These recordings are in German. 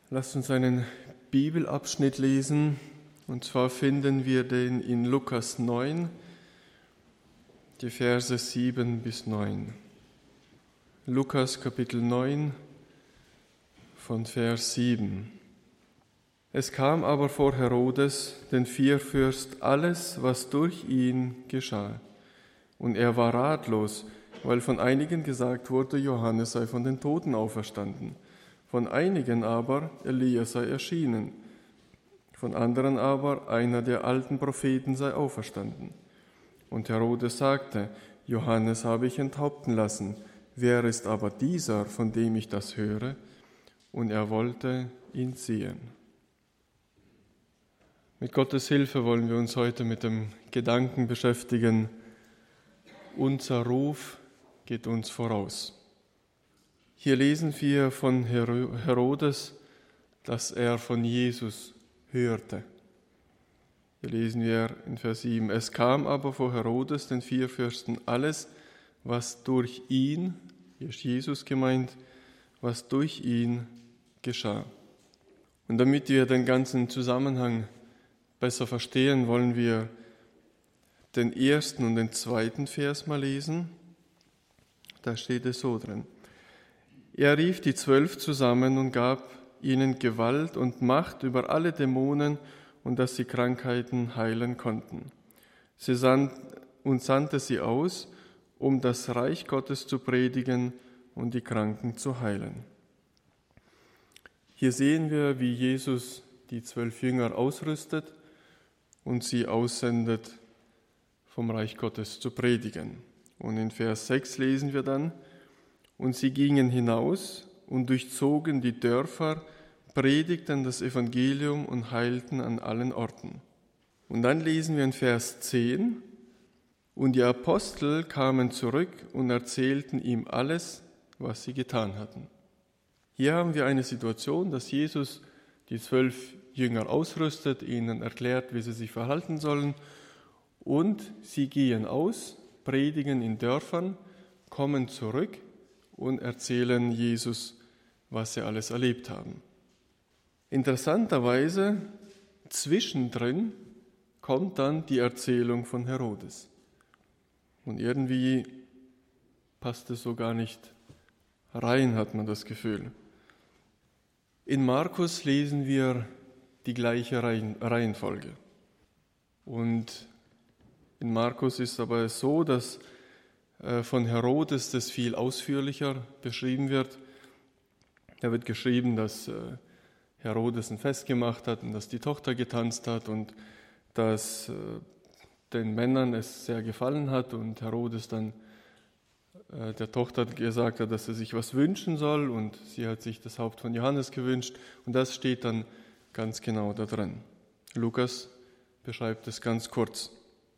Lasst uns einen Bibelabschnitt lesen, und zwar finden wir den in Lukas 9, die Verse 7 bis 9. Lukas Kapitel 9 von Vers 7. Es kam aber vor Herodes, den Vierfürst, alles, was durch ihn geschah. Und er war ratlos, weil von einigen gesagt wurde, Johannes sei von den Toten auferstanden. Von einigen aber, Elia sei erschienen. Von anderen aber, einer der alten Propheten sei auferstanden. Und Herodes sagte, Johannes habe ich enthaupten lassen. Wer ist aber dieser, von dem ich das höre? Und er wollte ihn sehen. Mit Gottes Hilfe wollen wir uns heute mit dem Gedanken beschäftigen, unser Ruf geht uns voraus. Hier lesen wir von Herodes, dass er von Jesus hörte. Hier lesen wir in Vers 7, es kam aber vor Herodes, den Vierfürsten, alles, was durch ihn, hier ist Jesus gemeint, was durch ihn geschah. Und damit wir den ganzen Zusammenhang besser verstehen, wollen wir den ersten und den zweiten Vers mal lesen. Da steht es so drin. Er rief die 12 zusammen und gab ihnen Gewalt und Macht über alle Dämonen und dass sie Krankheiten heilen konnten. Sandte sie aus, um das Reich Gottes zu predigen und die Kranken zu heilen. Hier sehen wir, wie Jesus die 12 Jünger ausrüstet und sie aussendet, vom Reich Gottes zu predigen. Und in Vers 6 lesen wir dann, und sie gingen hinaus und durchzogen die Dörfer, predigten das Evangelium und heilten an allen Orten. Und dann lesen wir in Vers 10, und die Apostel kamen zurück und erzählten ihm alles, was sie getan hatten. Hier haben wir eine Situation, dass Jesus die 12 Jünger ausrüstet, ihnen erklärt, wie sie sich verhalten sollen, und sie gehen aus, predigen in Dörfern, kommen zurück und erzählen Jesus, was sie alles erlebt haben. Interessanterweise, zwischendrin kommt dann die Erzählung von Herodes. Und irgendwie passt es so gar nicht rein, hat man das Gefühl. In Markus lesen wir die gleiche Reihenfolge. Und in Markus ist aber so, dass von Herodes das viel ausführlicher beschrieben wird. Da wird geschrieben, dass Herodes ein Fest gemacht hat und dass die Tochter getanzt hat und dass den Männern es sehr gefallen hat und Herodes dann der Tochter gesagt hat, dass sie sich was wünschen soll und sie hat sich das Haupt von Johannes gewünscht und das steht dann ganz genau da drin. Lukas beschreibt es ganz kurz.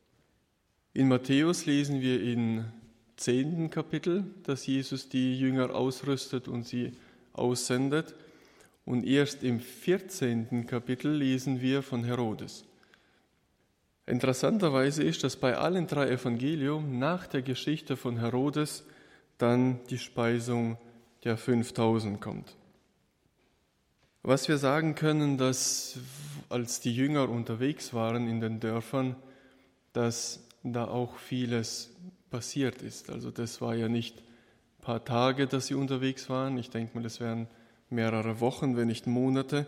In Matthäus lesen wir im 10. Kapitel, dass Jesus die Jünger ausrüstet und sie aussendet. Und erst im 14. Kapitel lesen wir von Herodes. Interessanterweise ist, dass bei allen 3 Evangelien nach der Geschichte von Herodes dann die Speisung der 5000 kommt. Was wir sagen können, dass als die Jünger unterwegs waren in den Dörfern, dass da auch vieles passiert ist. Also das war ja nicht ein paar Tage, dass sie unterwegs waren. Ich denke mal, es wären mehrere Wochen, wenn nicht Monate,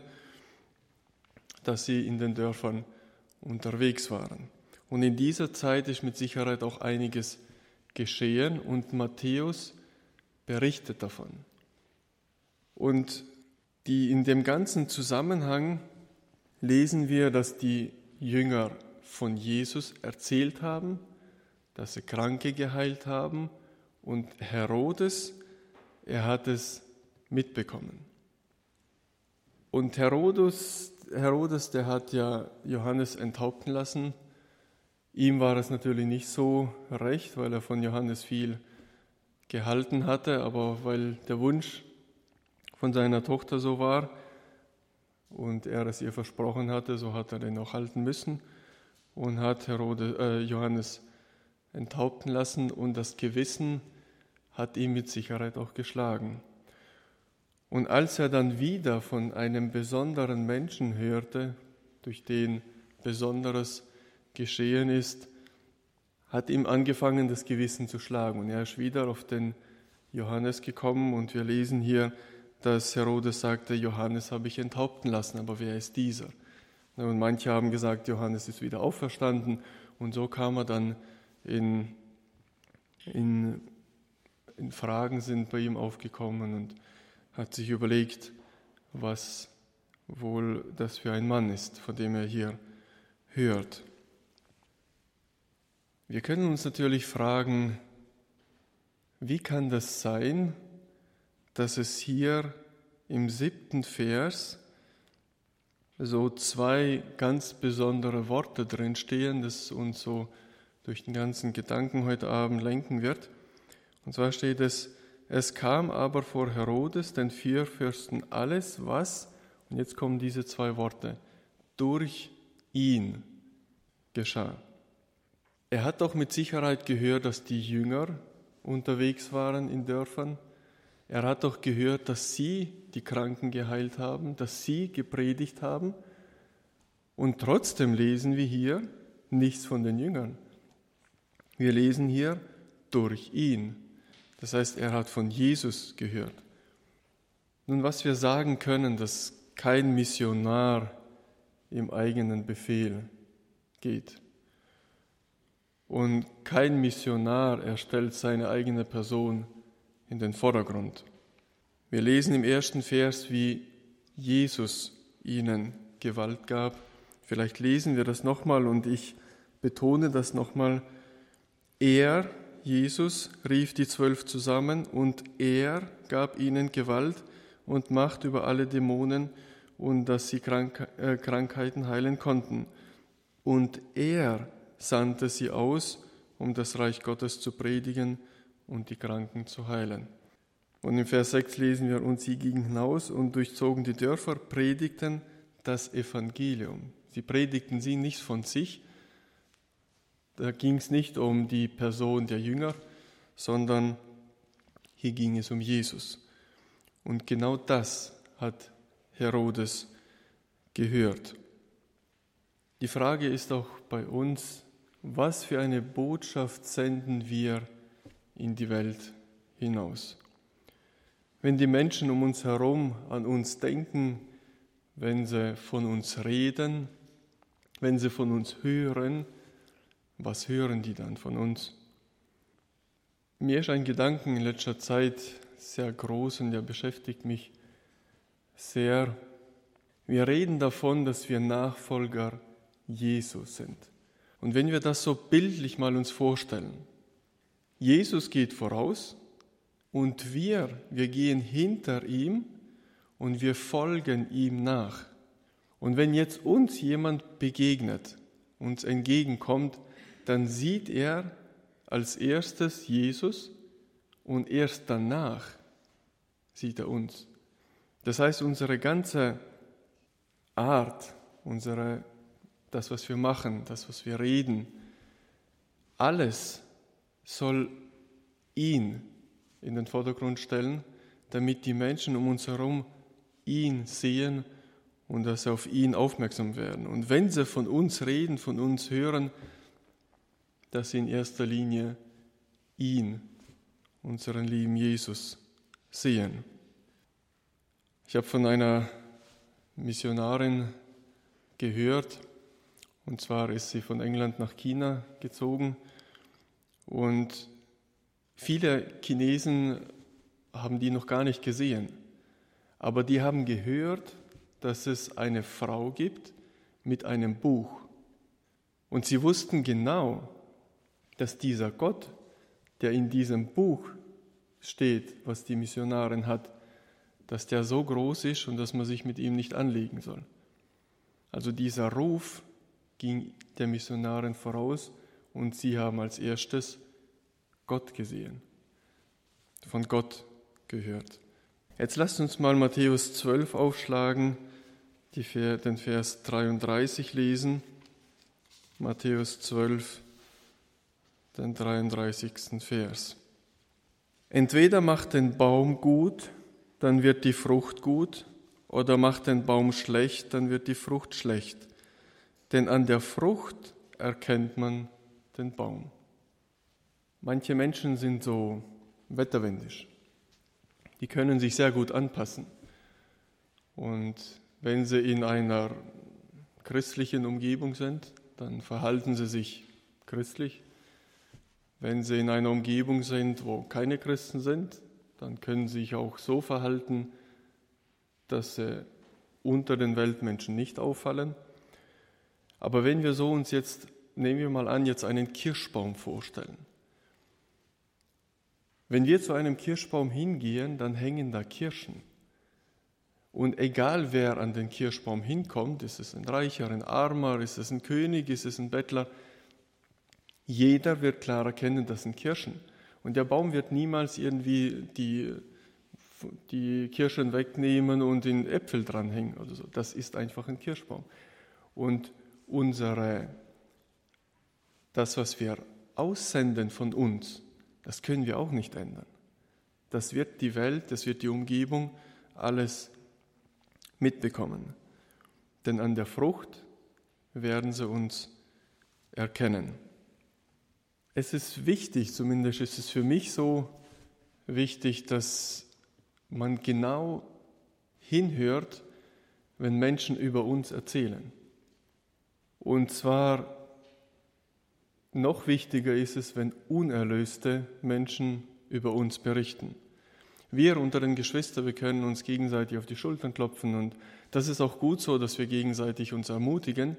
dass sie in den Dörfern unterwegs waren. Und in dieser Zeit ist mit Sicherheit auch einiges geschehen und Matthäus berichtet davon. Und in dem ganzen Zusammenhang lesen wir, dass die Jünger von Jesus erzählt haben, dass sie Kranke geheilt haben und Herodes, er hat es mitbekommen. Und Herodes, der hat ja Johannes enthaupten lassen. Ihm war es natürlich nicht so recht, weil er von Johannes viel gehalten hatte, aber weil der Wunsch von seiner Tochter so war und er es ihr versprochen hatte, so hat er den auch halten müssen und hat Johannes enthaupten lassen und das Gewissen hat ihn mit Sicherheit auch geschlagen. Und als er dann wieder von einem besonderen Menschen hörte, durch den Besonderes geschehen ist, hat ihm angefangen, das Gewissen zu schlagen. Und er ist wieder auf den Johannes gekommen und wir lesen hier, dass Herodes sagte, Johannes habe ich enthaupten lassen, aber wer ist dieser? Und manche haben gesagt, Johannes ist wieder auferstanden und so kam er dann in Fragen sind bei ihm aufgekommen und hat sich überlegt, was wohl das für ein Mann ist, von dem er hier hört. Wir können uns natürlich fragen, wie kann das sein, dass es hier im 7. Vers so 2 ganz besondere Worte drin stehen, das uns so durch den ganzen Gedanken heute Abend lenken wird. Und zwar steht es kam aber vor Herodes, den 4 Fürsten, alles, was, und jetzt kommen diese 2 Worte, durch ihn geschah. Er hat doch mit Sicherheit gehört, dass die Jünger unterwegs waren in Dörfern. Er hat doch gehört, dass sie die Kranken geheilt haben, dass sie gepredigt haben. Und trotzdem lesen wir hier nichts von den Jüngern. Wir lesen hier durch ihn. Das heißt, er hat von Jesus gehört. Nun, was wir sagen können, dass kein Missionar im eigenen Befehl geht. Und kein Missionar erstellt seine eigene Person in den Vordergrund. Wir lesen im 1. Vers, wie Jesus ihnen Gewalt gab. Vielleicht lesen wir das nochmal und ich betone das nochmal. Er, Jesus, rief die 12 zusammen und er gab ihnen Gewalt und Macht über alle Dämonen und dass sie Krankheiten heilen konnten. Und er sandte sie aus, um das Reich Gottes zu predigen und die Kranken zu heilen. Und im Vers 6 lesen wir, und sie gingen hinaus und durchzogen die Dörfer, predigten das Evangelium. Sie predigten sie nicht von sich, da ging es nicht um die Person der Jünger, sondern hier ging es um Jesus. Und genau das hat Herodes gehört. Die Frage ist auch bei uns, was für eine Botschaft senden wir in die Welt hinaus? Wenn die Menschen um uns herum an uns denken, wenn sie von uns reden, wenn sie von uns hören, was hören die dann von uns? Mir ist ein Gedanke in letzter Zeit sehr groß und der beschäftigt mich sehr. Wir reden davon, dass wir Nachfolger Jesus sind. Und wenn wir das so bildlich mal uns vorstellen, Jesus geht voraus und wir gehen hinter ihm und wir folgen ihm nach. Und wenn jetzt uns jemand begegnet, uns entgegenkommt, dann sieht er als erstes Jesus und erst danach sieht er uns. Das heißt, unsere ganze Art, das, was wir machen, das, was wir reden, alles soll ihn in den Vordergrund stellen, damit die Menschen um uns herum ihn sehen und dass sie auf ihn aufmerksam werden. Und wenn sie von uns reden, von uns hören, dass sie in erster Linie ihn, unseren lieben Jesus, sehen. Ich habe von einer Missionarin gehört, und zwar ist sie von England nach China gezogen und viele Chinesen haben die noch gar nicht gesehen, aber die haben gehört, dass es eine Frau gibt mit einem Buch und sie wussten genau, dass dieser Gott, der in diesem Buch steht, was die Missionarin hat, dass der so groß ist und dass man sich mit ihm nicht anlegen soll. Also dieser Ruf ging der Missionarin voraus und sie haben als erstes Gott gesehen, von Gott gehört. Jetzt lasst uns mal Matthäus 12 aufschlagen, den Vers 33 lesen. Matthäus 12, den 33. Vers. Entweder macht den Baum gut dann wird die Frucht gut, oder macht den Baum schlecht, dann wird die Frucht schlecht. Denn an der Frucht erkennt man den Baum. Manche Menschen sind so wetterwendisch. Die können sich sehr gut anpassen. Und wenn sie in einer christlichen Umgebung sind, dann verhalten sie sich christlich. Wenn sie in einer Umgebung sind, wo keine Christen sind, dann können sie sich auch so verhalten, dass sie unter den Weltmenschen nicht auffallen. Aber wenn wir so uns jetzt, nehmen wir mal an, jetzt einen Kirschbaum vorstellen. Wenn wir zu einem Kirschbaum hingehen, dann hängen da Kirschen. Und egal wer an den Kirschbaum hinkommt, ist es ein Reicher, ein Armer, ist es ein König, ist es ein Bettler, jeder wird klar erkennen, das sind Kirschen. Und der Baum wird niemals irgendwie die Kirschen wegnehmen und in Äpfel dranhängen oder so. Das ist einfach ein Kirschbaum. Und das, was wir aussenden von uns, das können wir auch nicht ändern. Das wird die Welt, das wird die Umgebung alles mitbekommen. Denn an der Frucht werden sie uns erkennen. Es ist wichtig, zumindest ist es für mich so wichtig, dass man genau hinhört, wenn Menschen über uns erzählen. Und zwar noch wichtiger ist es, wenn unerlöste Menschen über uns berichten. Wir unter den Geschwistern, wir können uns gegenseitig auf die Schultern klopfen und das ist auch gut so, dass wir gegenseitig uns ermutigen.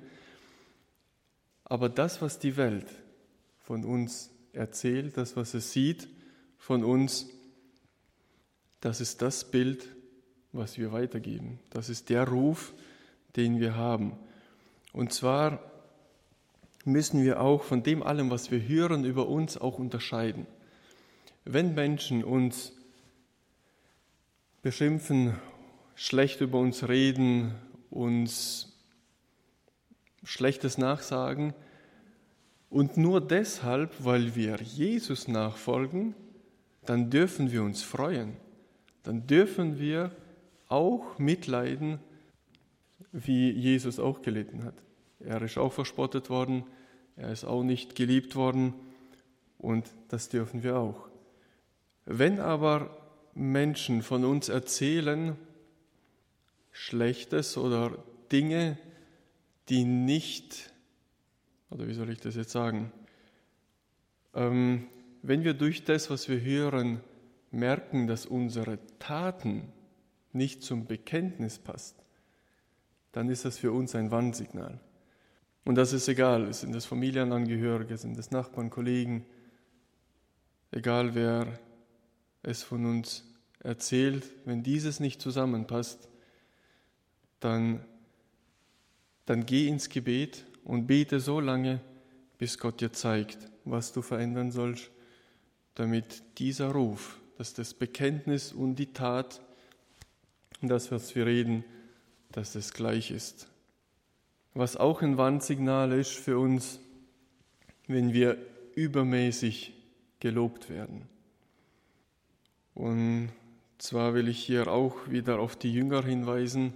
Aber das, was die Welt von uns erzählt, das, was es sieht von uns, das ist das Bild, was wir weitergeben. Das ist der Ruf, den wir haben. Und zwar müssen wir auch von dem allem, was wir hören, über uns auch unterscheiden. Wenn Menschen uns beschimpfen, schlecht über uns reden, uns Schlechtes nachsagen und nur deshalb, weil wir Jesus nachfolgen, dann dürfen wir uns freuen. Dann dürfen wir auch mitleiden, wie Jesus auch gelitten hat. Er ist auch verspottet worden, er ist auch nicht geliebt worden und das dürfen wir auch. Wenn aber Menschen von uns erzählen Schlechtes oder Dinge, die nicht, oder wie soll ich das jetzt sagen, wenn wir durch das, was wir hören, merken, dass unsere Taten nicht zum Bekenntnis passt, dann ist das für uns ein Warnsignal. Und das ist egal, sind das Familienangehörige, sind das Nachbarn, Kollegen, egal wer es von uns erzählt, wenn dieses nicht zusammenpasst, dann geh ins Gebet und bete so lange, bis Gott dir zeigt, was du verändern sollst, damit dieser Ruf, dass das Bekenntnis und die Tat, das, was wir reden, dass es gleich ist. Was auch ein Warnsignal ist für uns, wenn wir übermäßig gelobt werden. Und zwar will ich hier auch wieder auf die Jünger hinweisen.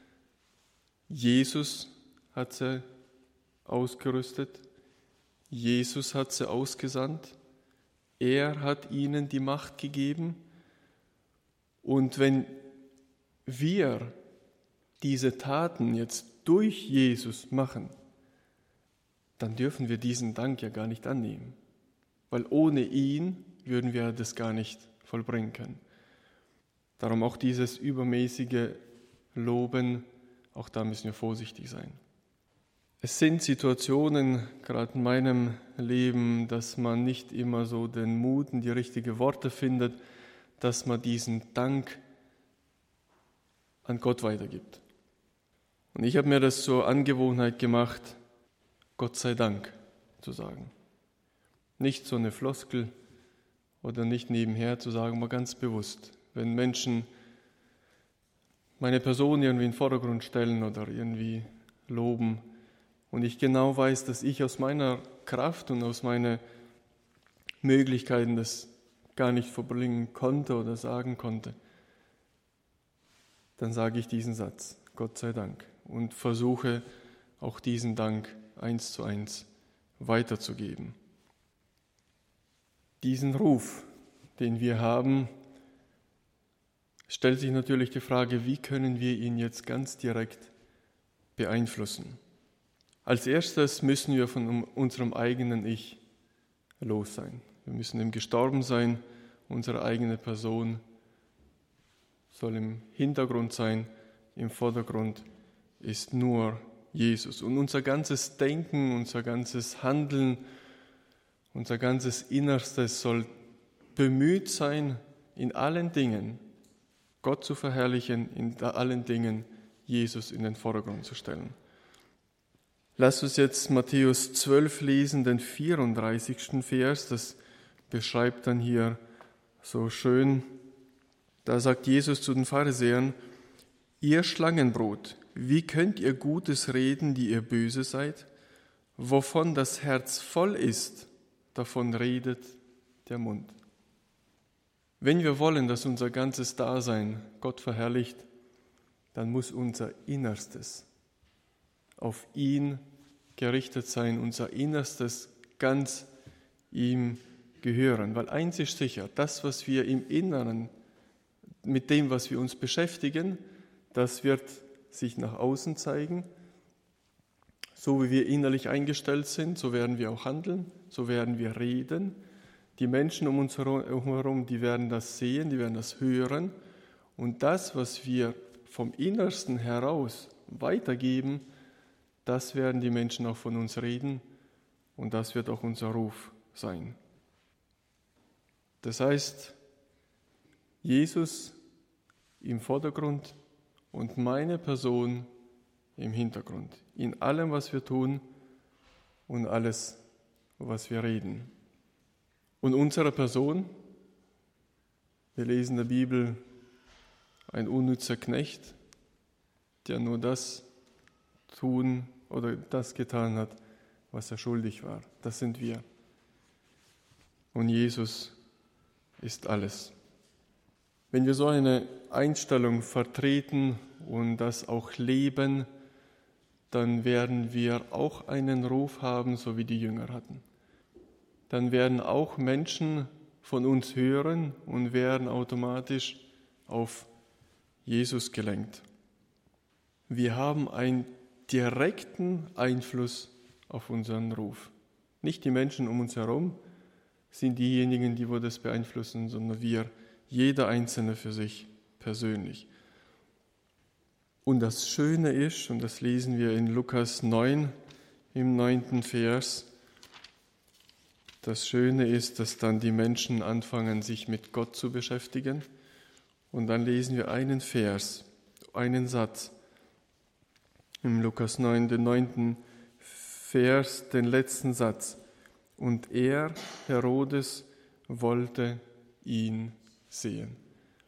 Jesus hat sie ausgerüstet, Jesus hat sie ausgesandt, er hat ihnen die Macht gegeben. Und wenn wir diese Taten jetzt durch Jesus machen, dann dürfen wir diesen Dank ja gar nicht annehmen, weil ohne ihn würden wir das gar nicht vollbringen können. Darum auch dieses übermäßige Loben, auch da müssen wir vorsichtig sein. Es sind Situationen, gerade in meinem Leben, dass man nicht immer so den Mut und die richtigen Worte findet, dass man diesen Dank an Gott weitergibt. Und ich habe mir das zur Angewohnheit gemacht, Gott sei Dank zu sagen. Nicht so eine Floskel oder nicht nebenher zu sagen, aber ganz bewusst. Wenn Menschen meine Person irgendwie in den Vordergrund stellen oder irgendwie loben und ich genau weiß, dass ich aus meiner Kraft und aus meinen Möglichkeiten das gar nicht verbringen konnte oder sagen konnte, dann sage ich diesen Satz, Gott sei Dank, und versuche auch diesen Dank 1:1 weiterzugeben. Diesen Ruf, den wir haben, stellt sich natürlich die Frage, wie können wir ihn jetzt ganz direkt beeinflussen? Als erstes müssen wir von unserem eigenen Ich los sein. Wir müssen ihm gestorben sein, unsere eigene Person soll im Hintergrund sein, im Vordergrund ist nur Jesus. Und unser ganzes Denken, unser ganzes Handeln, unser ganzes Innerstes soll bemüht sein, in allen Dingen Gott zu verherrlichen, in allen Dingen Jesus in den Vordergrund zu stellen. Lasst uns jetzt Matthäus 12 lesen, den 34. Vers, das beschreibt dann hier so schön. Da sagt Jesus zu den Pharisäern, ihr Schlangenbrot, wie könnt ihr Gutes reden, die ihr böse seid? Wovon das Herz voll ist, davon redet der Mund. Wenn wir wollen, dass unser ganzes Dasein Gott verherrlicht, dann muss unser Innerstes auf ihn gerichtet sein, unser Innerstes ganz ihm gehören. Weil eins ist sicher, das, was wir im Inneren, mit dem, was wir uns beschäftigen, das wird sich nach außen zeigen. So wie wir innerlich eingestellt sind, so werden wir auch handeln, so werden wir reden. Die Menschen um uns herum, die werden das sehen, die werden das hören. Und das, was wir vom Innersten heraus weitergeben, das werden die Menschen auch von uns reden und das wird auch unser Ruf sein. Das heißt, Jesus im Vordergrund und meine Person im Hintergrund, in allem, was wir tun und alles, was wir reden. Und unsere Person, wir lesen in der Bibel, ein unnützer Knecht, der nur das tun oder das getan hat, was er schuldig war. Das sind wir. Und Jesus ist alles. Wenn wir so eine Einstellung vertreten und das auch leben, dann werden wir auch einen Ruf haben, so wie die Jünger hatten. Dann werden auch Menschen von uns hören und werden automatisch auf Jesus gelenkt. Wir haben einen direkten Einfluss auf unseren Ruf. Nicht die Menschen um uns herum sind diejenigen, die das beeinflussen, sondern wir, jeder Einzelne für sich persönlich. Und das Schöne ist, und das lesen wir in Lukas 9, im 9. Vers, das Schöne ist, dass dann die Menschen anfangen, sich mit Gott zu beschäftigen. Und dann lesen wir einen Vers, einen Satz. Im Lukas 9, den 9. Vers, den letzten Satz. Und er, Herodes, wollte ihn sehen.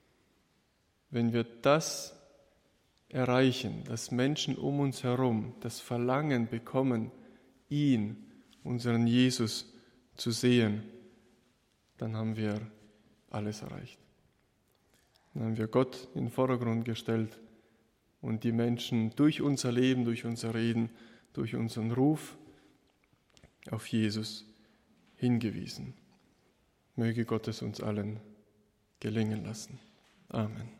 Wenn wir das erreichen, dass Menschen um uns herum das Verlangen bekommen, ihn, unseren Jesus, zu sehen, dann haben wir alles erreicht. Dann haben wir Gott in den Vordergrund gestellt und die Menschen durch unser Leben, durch unser Reden, durch unseren Ruf auf Jesus hingewiesen. Möge Gott es uns allen gelingen lassen. Amen.